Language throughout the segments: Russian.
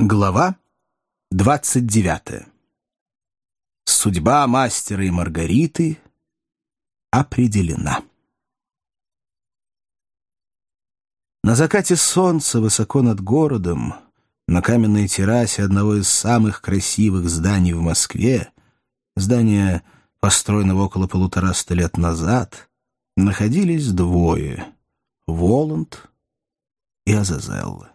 Глава 29. Судьба мастера и Маргариты определена. На закате солнца высоко над городом, на каменной террасе одного из самых красивых зданий в Москве, здания, построенного около 150 лет назад, находились двое — Воланд и Азазелла.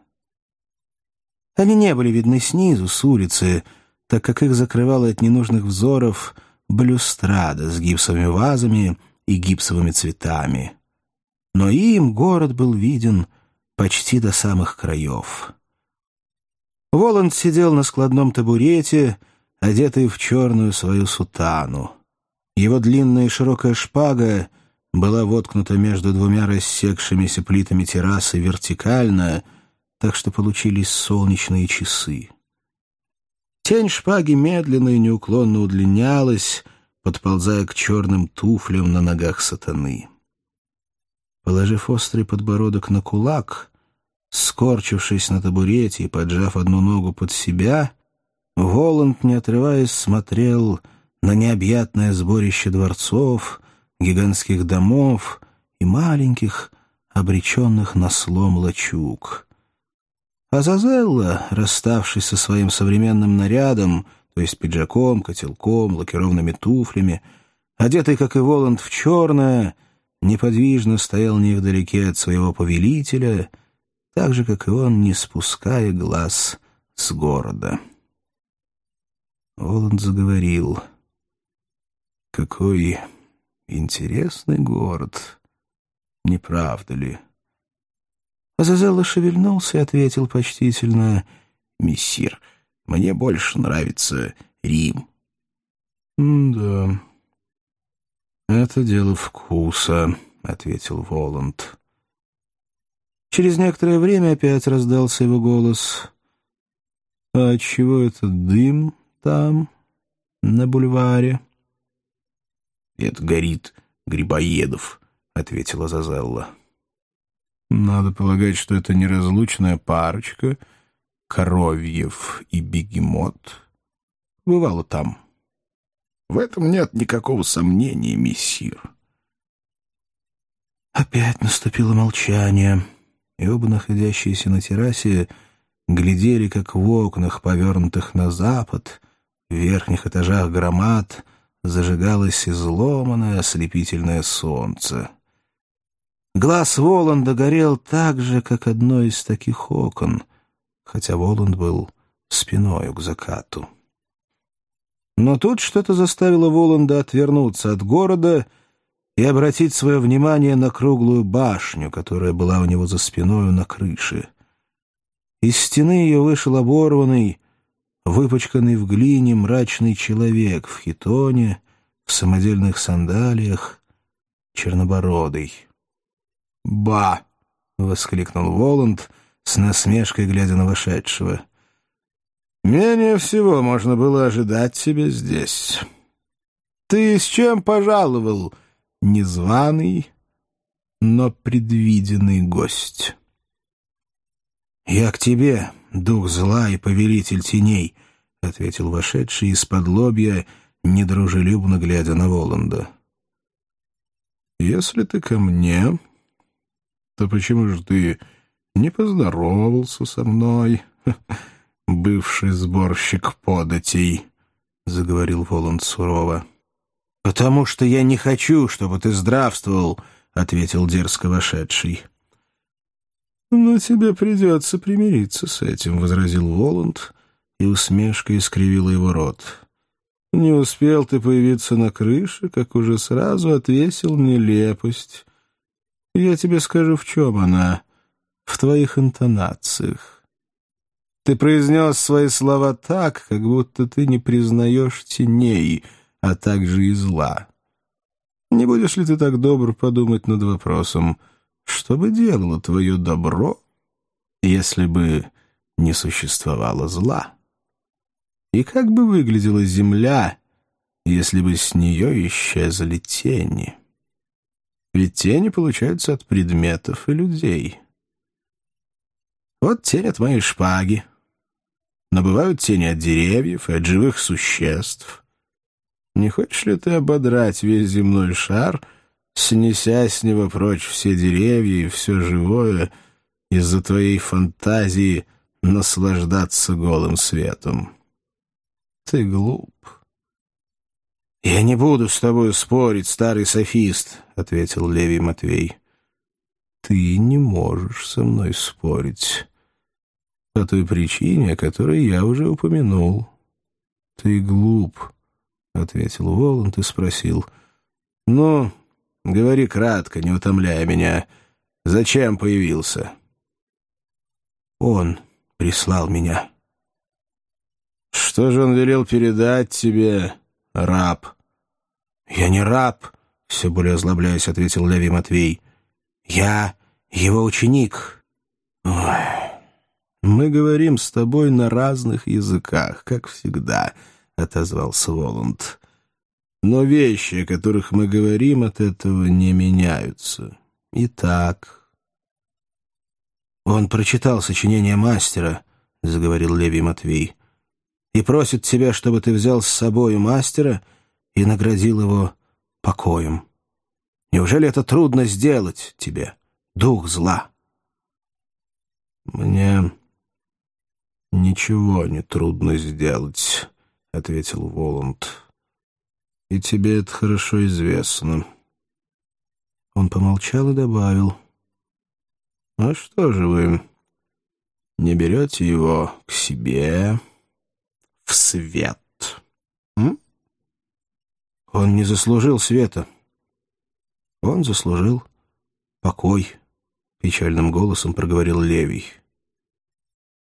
Они не были видны снизу, с улицы, так как их закрывала от ненужных взоров балюстрада с гипсовыми вазами и гипсовыми цветами. Но им город был виден почти до самых краев. Воланд сидел на складном табурете, одетый в черную свою сутану. Его длинная и широкая шпага была воткнута между двумя рассекшимися плитами террасы вертикально, так что получились солнечные часы. Тень шпаги медленно и неуклонно удлинялась, подползая к черным туфлям на ногах сатаны. Положив острый подбородок на кулак, скорчившись на табурете и поджав одну ногу под себя, Воланд, не отрываясь, смотрел на необъятное сборище дворцов, гигантских домов и маленьких, обреченных на слом лачуг. Азазелла, расставшись со своим современным нарядом, то есть пиджаком, котелком, лакированными туфлями, одетый, как и Воланд, в черное, неподвижно стоял невдалеке от своего повелителя, так же, как и он, не спуская глаз с города. Воланд заговорил. «Какой интересный город, не правда ли?» Азазелла шевельнулся и ответил почтительно: «Мессир, мне больше нравится Рим». «Да, это дело вкуса», — ответил Воланд. Через некоторое время опять раздался его голос. «А отчего этот дым там, на бульваре?» «Это горит Грибоедов», — ответила Азазелла. «Надо полагать, что это неразлучная парочка, Коровьев и Бегемот. Бывало там». «В этом нет никакого сомнения, мессир». Опять наступило молчание, и оба, находящиеся на террасе, глядели, как в окнах, повернутых на запад, в верхних этажах громад, зажигалось изломанное ослепительное солнце. Глаз Воланда горел так же, как одно из таких окон, хотя Воланд был спиною к закату. Но тут что-то заставило Воланда отвернуться от города и обратить свое внимание на круглую башню, которая была у него за спиною на крыше. Из стены ее вышел оборванный, выпачканный в глине мрачный человек в хитоне, в самодельных сандалиях, чернобородый. «Ба!» — воскликнул Воланд, с насмешкой глядя на вошедшего. «Менее всего можно было ожидать тебя здесь. Ты с чем пожаловал, незваный, но предвиденный гость?» «Я к тебе, дух зла и повелитель теней», — ответил вошедший из-под лобья, недружелюбно глядя на Воланда. «Если ты ко мне, то почему же ты не поздоровался со мной, бывший сборщик податей?» — заговорил Воланд сурово. «Потому что я не хочу, чтобы ты здравствовал», — ответил дерзко вошедший. «Но тебе придется примириться с этим», — возразил Воланд, и усмешка искривила его рот. «Не успел ты появиться на крыше, как уже сразу отвесил нелепость. Я тебе скажу, в чем она. В твоих интонациях. Ты произнес свои слова так, как будто ты не признаешь теней, а также и зла. Не будешь ли ты так добр подумать над вопросом, что бы делало твое добро, если бы не существовало зла? И как бы выглядела земля, если бы с нее исчезли тени? Ведь тени получаются от предметов и людей. Вот тень от моей шпаги. но бывают тени от деревьев и от живых существ. Не хочешь ли ты ободрать весь земной шар, снеся с него прочь все деревья и все живое, из-за твоей фантазии наслаждаться голым светом? Ты глуп. «Я не буду с тобой спорить, старый софист», — ответил Левий Матвей. «Ты не можешь со мной спорить по той причине, о которой я уже упомянул. Ты глуп», — ответил Воланд и спросил. «Ну, говори кратко, не утомляя меня. Зачем появился?» «Он прислал меня». «Что же он велел передать тебе, раб?» «Я не раб», — все более озлобляясь, ответил Левий Матвей. «Я его ученик». «Ой, мы говорим с тобой на разных языках, как всегда», — отозвался Воланд. «Но вещи, о которых мы говорим, от этого не меняются. Итак...» «Он прочитал сочинение мастера», — заговорил Левий Матвей, «и просит тебя, чтобы ты взял с собой мастера и наградил его покоем. Неужели это трудно сделать тебе, дух зла?» «Мне ничего не трудно сделать», — ответил Воланд. «И тебе это хорошо известно». Он помолчал и добавил. «А что же вы не берете его к себе в свет?» «Он не заслужил света. Он заслужил покой», — печальным голосом проговорил Левий.